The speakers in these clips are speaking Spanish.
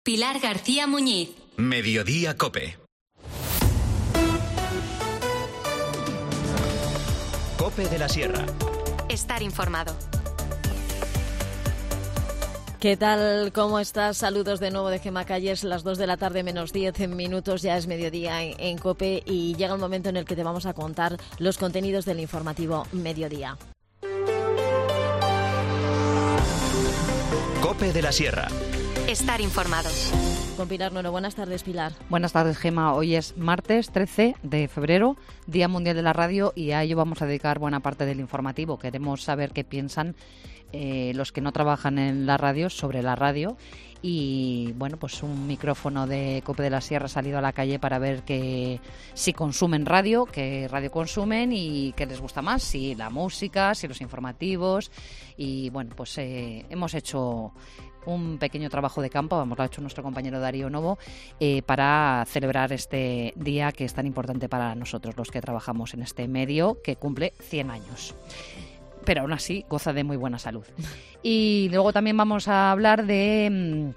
Pilar García Muñiz. Mediodía COPE. COPE de la Sierra. Estar informado. ¿Qué tal? ¿Cómo estás? Saludos de nuevo de Gemma Calles, las 2 de la tarde menos 10 minutos, ya es mediodía en COPE y llega el momento en el que te vamos a contar los contenidos del informativo Mediodía. COPE de la Sierra. Estar informados. Con Pilar Nuero. Buenas tardes, Pilar. Buenas tardes, Gemma. Hoy es martes 13 de febrero, Día Mundial de la Radio, y a ello vamos a dedicar buena parte del informativo. Queremos saber qué piensan los que no trabajan en la radio sobre la radio. Y bueno, pues un micrófono de COPE de la Sierra ha salido a la calle para ver si consumen radio, qué radio consumen y qué les gusta más, si la música, si los informativos. Y bueno, pues hemos hecho un pequeño trabajo de campo, lo ha hecho nuestro compañero Darío Novo, para celebrar este día que es tan importante para nosotros, los que trabajamos en este medio, que cumple 100 años. Pero aún así goza de muy buena salud. Y luego también vamos a hablar de...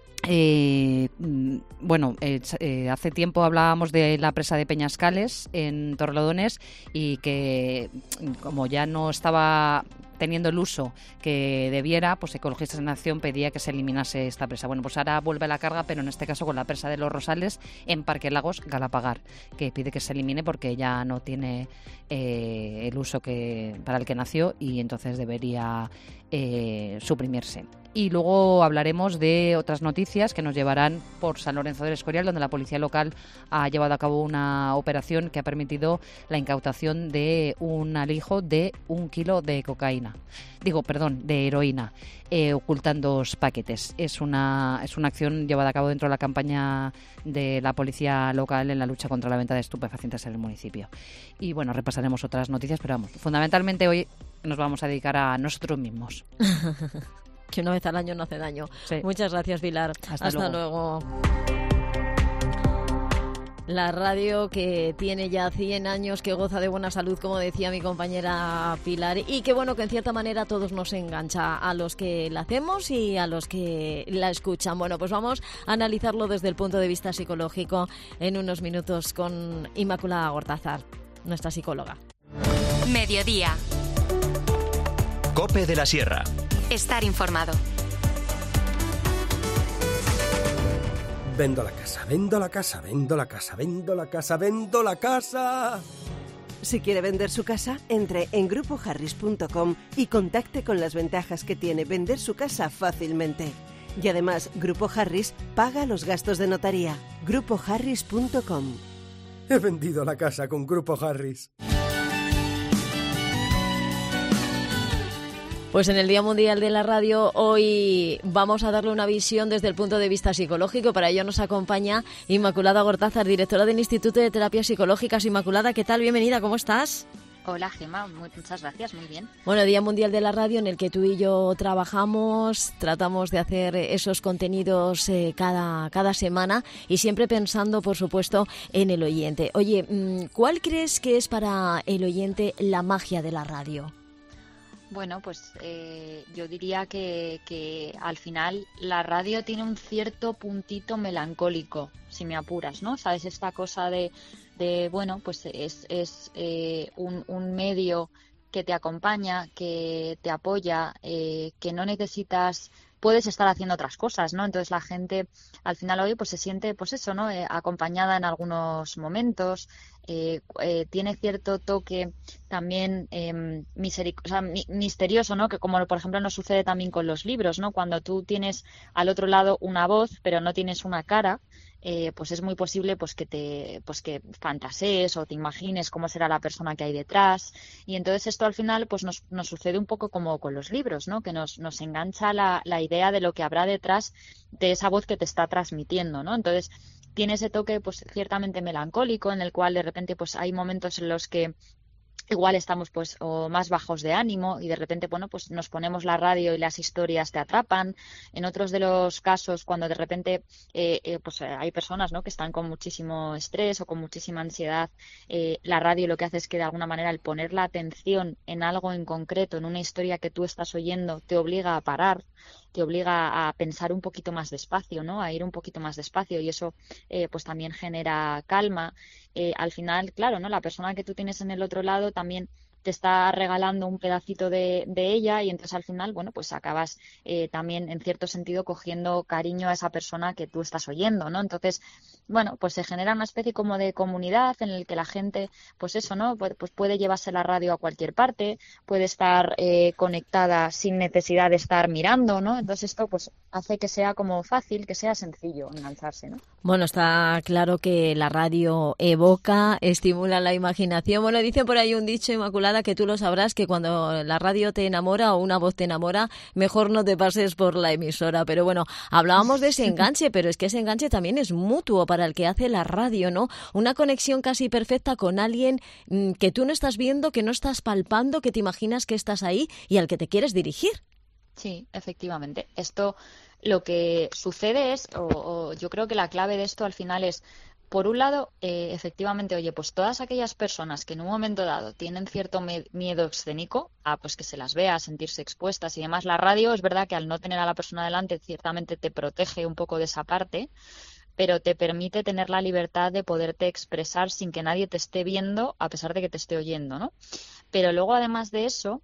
hace tiempo hablábamos de la presa de Peñascales en Torrelodones y que como ya no estaba teniendo el uso que debiera, pues Ecologistas en Acción pedía que se eliminase esta presa. Bueno, pues ahora vuelve a la carga, pero en este caso con la presa de Los Rosales en Parque Lagos Galapagar, que pide que se elimine porque ya no tiene el uso para el que nació y entonces debería suprimirse. Y luego hablaremos de otras noticias que nos llevarán por San Lorenzo del Escorial, donde la policía local ha llevado a cabo una operación que ha permitido la incautación de un alijo de 1 kilo de de heroína, ocultando 2 paquetes. Es una acción llevada a cabo dentro de la campaña de la policía local en la lucha contra la venta de estupefacientes en el municipio. Y bueno, repasaremos otras noticias, pero vamos, fundamentalmente hoy nos vamos a dedicar a nosotros mismos. Que una vez al año no hace daño. Sí. Muchas gracias, Pilar. Hasta luego. La radio que tiene ya 100 años, que goza de buena salud, como decía mi compañera Pilar, y que bueno, que en cierta manera a todos nos engancha, a los que la hacemos y a los que la escuchan. Bueno, pues vamos a analizarlo desde el punto de vista psicológico en unos minutos con Inmaculada Gortázar, nuestra psicóloga. Mediodía. COPE de la Sierra. Estar informado. Vendo la casa, vendo la casa, vendo la casa, vendo la casa, vendo la casa. Si quiere vender su casa, entre en grupoharris.com y contacte con las ventajas que tiene vender su casa fácilmente. Y además, Grupo Harris paga los gastos de notaría. grupoharris.com. He vendido la casa con Grupo Harris. Pues en el Día Mundial de la Radio hoy vamos a darle una visión desde el punto de vista psicológico. Para ello nos acompaña Inmaculada Gortázar, directora del Instituto de Terapias Psicológicas. Inmaculada, ¿qué tal? Bienvenida, ¿cómo estás? Hola, Gemma, muchas gracias, muy bien. Bueno, Día Mundial de la Radio en el que tú y yo trabajamos, tratamos de hacer esos contenidos cada semana y siempre pensando, por supuesto, en el oyente. Oye, ¿cuál crees que es para el oyente la magia de la radio? Bueno, pues yo diría que al final la radio tiene un cierto puntito melancólico, si me apuras, ¿no? ¿Sabes? Esta cosa de bueno, pues es un medio que te acompaña, que te apoya, que no necesitas... puedes estar haciendo otras cosas, ¿no? Entonces la gente al final hoy pues se siente, pues eso, ¿no? Acompañada en algunos momentos, tiene cierto toque también misterioso, ¿no? Que como por ejemplo nos sucede también con los libros, ¿no? Cuando tú tienes al otro lado una voz, pero no tienes una cara, pues es muy posible pues que fantasees o te imagines cómo será la persona que hay detrás. Y entonces esto al final pues nos sucede un poco como con los libros, ¿no? Que nos engancha la idea de lo que habrá detrás de esa voz que te está transmitiendo, ¿no? Entonces tiene ese toque pues ciertamente melancólico, en el cual de repente pues hay momentos en los que igual estamos pues o más bajos de ánimo y de repente bueno pues nos ponemos la radio y las historias te atrapan. En otros de los casos, cuando de repente pues hay personas, ¿no?, que están con muchísimo estrés o con muchísima ansiedad, la radio lo que hace es que de alguna manera el poner la atención en algo en concreto, en una historia que tú estás oyendo, te obliga a parar. te obliga a pensar un poquito más despacio, ¿no? A ir un poquito más despacio, y eso pues también genera calma. Al final, claro, ¿no? La persona que tú tienes en el otro lado también te está regalando un pedacito de ella, y entonces al final, bueno, pues acabas también en cierto sentido cogiendo cariño a esa persona que tú estás oyendo, ¿no? Entonces, bueno, pues se genera una especie como de comunidad en el que la gente, pues eso, ¿no? Pues puede llevarse la radio a cualquier parte, puede estar conectada sin necesidad de estar mirando, ¿no? Entonces esto pues hace que sea como fácil, que sea sencillo engancharse, ¿no? Bueno, está claro que la radio evoca, estimula la imaginación. Bueno, dice por ahí un dicho, Inmaculada, que tú lo sabrás, que cuando la radio te enamora o una voz te enamora, mejor no te pases por la emisora. Pero bueno, hablábamos de ese enganche, pero es que ese enganche también es mutuo para el que hace la radio, ¿no? Una conexión casi perfecta con alguien que tú no estás viendo, que no estás palpando, que te imaginas que estás ahí y al que te quieres dirigir. Sí, efectivamente. Esto lo que sucede es, o yo creo que la clave de esto al final es, por un lado, efectivamente, oye, pues todas aquellas personas que en un momento dado tienen cierto miedo escénico, a pues que se las vea, a sentirse expuestas y demás, la radio es verdad que al no tener a la persona delante, ciertamente te protege un poco de esa parte, pero te permite tener la libertad de poderte expresar sin que nadie te esté viendo, a pesar de que te esté oyendo, ¿no? Pero luego, además de eso,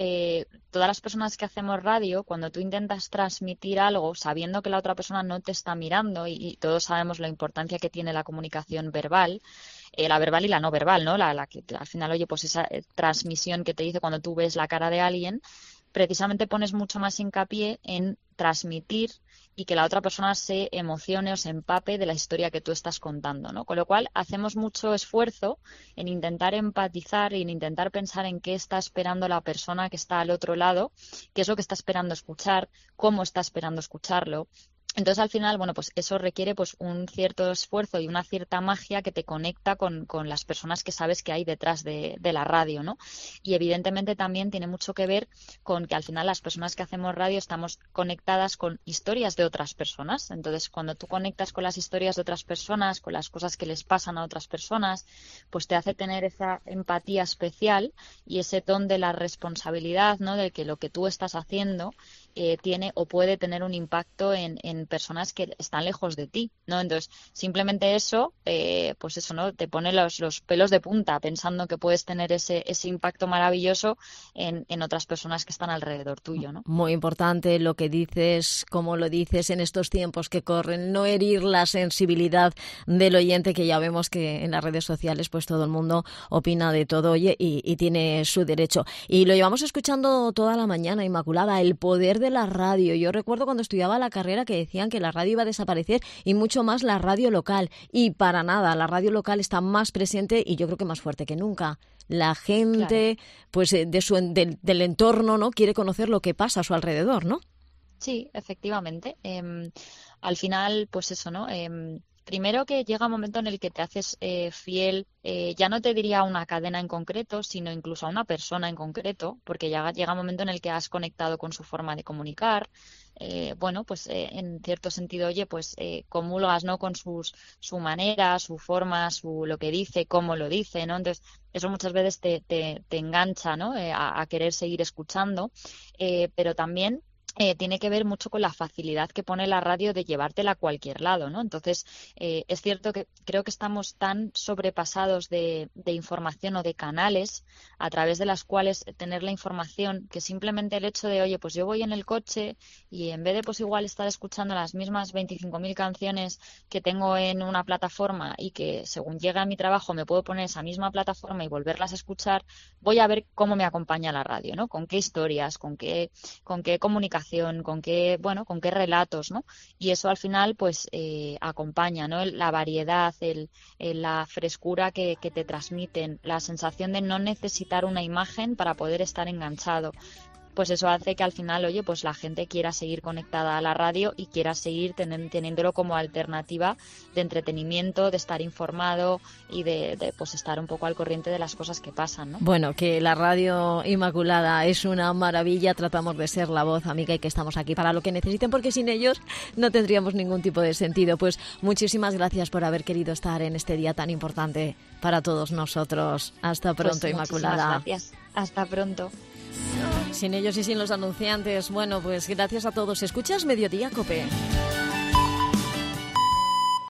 todas las personas que hacemos radio, cuando tú intentas transmitir algo sabiendo que la otra persona no te está mirando, y todos sabemos la importancia que tiene la comunicación verbal, la verbal y la no verbal, ¿no? La que al final, oye, pues esa transmisión que te dice cuando tú ves la cara de alguien, precisamente pones mucho más hincapié en transmitir y que la otra persona se emocione o se empape de la historia que tú estás contando, ¿no? Con lo cual hacemos mucho esfuerzo en intentar empatizar y en intentar pensar en qué está esperando la persona que está al otro lado, qué es lo que está esperando escuchar, cómo está esperando escucharlo. Entonces, al final, bueno, pues eso requiere pues un cierto esfuerzo y una cierta magia que te conecta con las personas que sabes que hay detrás de la radio, ¿no? Y evidentemente también tiene mucho que ver con que al final las personas que hacemos radio estamos conectadas con historias de otras personas. Entonces, cuando tú conectas con las historias de otras personas, con las cosas que les pasan a otras personas, pues te hace tener esa empatía especial y ese don de la responsabilidad, ¿no? De que lo que tú estás haciendo tiene o puede tener un impacto en personas que están lejos de ti, ¿no? Entonces, simplemente eso, pues eso, ¿no? Te pone los pelos de punta pensando que puedes tener ese impacto maravilloso en otras personas que están alrededor tuyo, ¿no? Muy importante lo que dices, cómo lo dices en estos tiempos que corren, no herir la sensibilidad del oyente, que ya vemos que en las redes sociales pues todo el mundo opina de todo, oye, y tiene su derecho. Y lo llevamos escuchando toda la mañana, Inmaculada, el poder de la radio. Yo recuerdo cuando estudiaba la carrera que decían que la radio iba a desaparecer, y mucho más la radio local, y para nada, la radio local está más presente y yo creo que más fuerte que nunca. La gente, claro, pues del entorno, ¿no? Quiere conocer lo que pasa a su alrededor, ¿no? Sí, efectivamente. Al final, pues eso, ¿no? Primero que llega un momento en el que te haces fiel, ya no te diría a una cadena en concreto, sino incluso a una persona en concreto, porque llega un momento en el que has conectado con su forma de comunicar. Bueno, pues en cierto sentido, oye, pues comulgas, ¿no? Con su manera, su forma, lo que dice, cómo lo dice, ¿no? Entonces, eso muchas veces te engancha, ¿no? A querer seguir escuchando, pero también tiene que ver mucho con la facilidad que pone la radio de llevártela a cualquier lado, ¿no? Entonces, es cierto que creo que estamos tan sobrepasados de información o de canales a través de las cuales tener la información, que simplemente el hecho de, oye, pues yo voy en el coche y en vez de pues igual estar escuchando las mismas 25.000 canciones que tengo en una plataforma y que según llega a mi trabajo me puedo poner esa misma plataforma y volverlas a escuchar, voy a ver cómo me acompaña la radio, ¿no? Con qué historias, con qué comunicación, con qué relatos, ¿no? Y eso al final pues acompaña, ¿no? La variedad, la frescura que te transmiten, la sensación de no necesitar una imagen para poder estar enganchado. Pues eso hace que al final, oye, pues la gente quiera seguir conectada a la radio y quiera seguir teniéndolo como alternativa de entretenimiento, de estar informado y de pues estar un poco al corriente de las cosas que pasan, ¿no? Bueno, que la radio, Inmaculada, es una maravilla. Tratamos de ser la voz amiga y que estamos aquí para lo que necesiten, porque sin ellos no tendríamos ningún tipo de sentido. Pues muchísimas gracias por haber querido estar en este día tan importante para todos nosotros. Hasta pronto, pues, Inmaculada. Gracias. Hasta pronto. Sin ellos y sin los anunciantes. Bueno, pues gracias a todos. ¿Escuchas Mediodía, COPE?